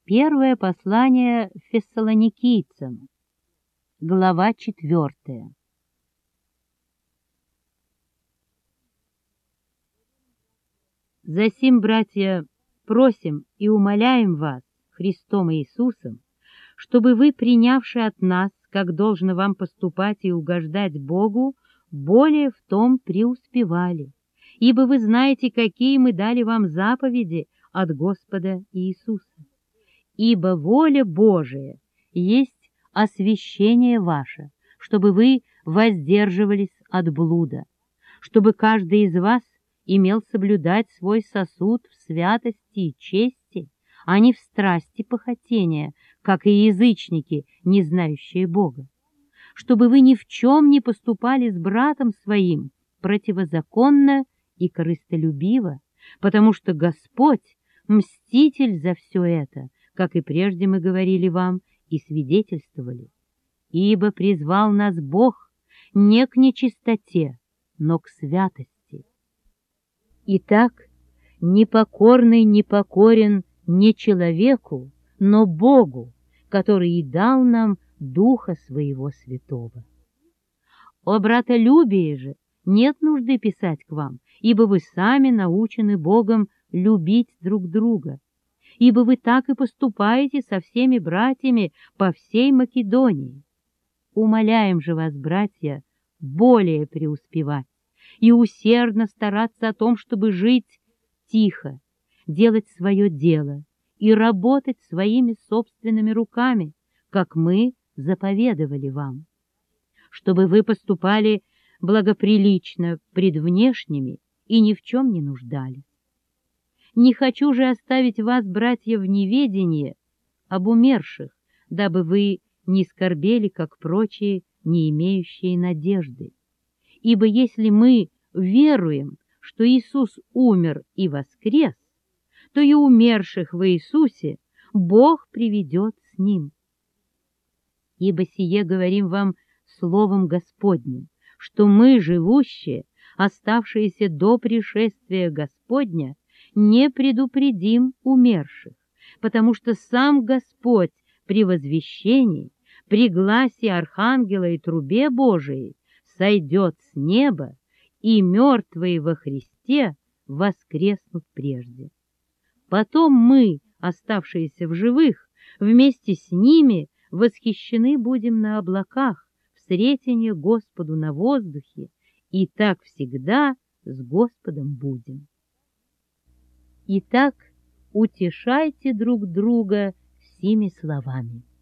Первое послание Фессалоникийцам, глава 4. Засим, братья, просим и умоляем вас Христом Иисусом, чтобы вы, принявши от нас, как должно вам поступать и угождать Богу, более в том преуспевали, ибо вы знаете, какие мы дали вам заповеди от Господа Иисуса. Ибо воля Божия есть освящение ваше, чтобы вы воздерживались от блуда, чтобы каждый из вас имел соблюдать свой сосуд в святости и чести, а не в страсти похотения, как и язычники, не знающие Бога, чтобы вы ни в чем не поступали с братом своим противозаконно и корыстолюбиво, потому что Господь мститель за все это, как и прежде мы говорили вам и свидетельствовали. Ибо призвал нас Бог не к нечистоте, но к святости. Итак, непокорный непокорен не человеку, но Богу, который и дал нам Духа Своего Святого. О братолюбии же нет нужды писать к вам, ибо вы сами научены Богом любить друг друга, ибо вы так и поступаете со всеми братьями по всей Македонии. Умоляем же вас, братья, более преуспевать и усердно стараться о том, чтобы жить тихо, делать свое дело и работать своими собственными руками, как мы заповедовали вам, чтобы вы поступали благоприлично пред внешними и ни в чем не нуждались. Не хочу же оставить вас, братья, в неведении об умерших, дабы вы не скорбели, как прочие, не имеющие надежды. Ибо если мы веруем, что Иисус умер и воскрес, то и умерших в Иисусе Бог приведет с Ним. Ибо сие говорим вам словом Господним, что мы, живущие, оставшиеся до пришествия Господня, не предупредим умерших, потому что сам Господь при возвещении, при гласе архангела и трубе Божией сойдет с неба, и мертвые во Христе воскреснут прежде. Потом мы, оставшиеся в живых, вместе с ними восхищены будем на облаках, встретение Господу на воздухе, и так всегда с Господом будем. Итак, утешайте друг друга сими словами.